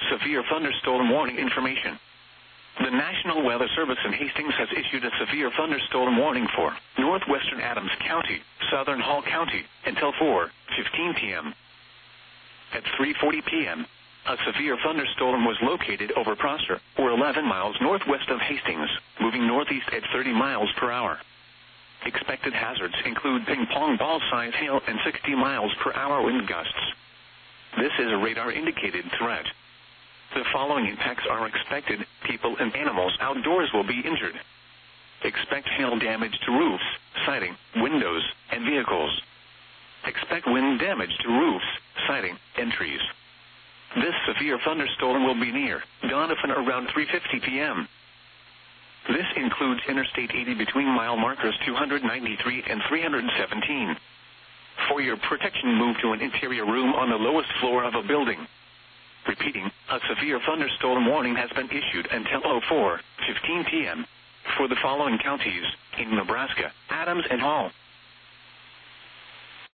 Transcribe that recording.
severe thunderstorm warning information. The National Weather Service in Hastings has issued a severe thunderstorm warning for northwestern Adams County, southern Hall County, until 4:15 p.m. At 3:40 p.m., a severe thunderstorm was located over Prosser, or 11 miles northwest of Hastings, moving northeast at 30 miles per hour. Expected hazards include ping-pong ball-size hail and 60 miles per hour wind gusts. This is a radar-indicated threat. The following impacts are expected: people and animals outdoors will be injured. Expect hail damage to roofs, siding, windows, and vehicles. Expect wind damage to roofs, siding, and trees. This severe thunderstorm will be near Doniphan around 3:50 p.m. This includes Interstate 80 between mile markers 293 and 317. For your protection, move to an interior room on the lowest floor of a building. Repeating, a severe thunderstorm warning has been issued until 4:15 p.m. for the following counties in Nebraska: Adams and Hall.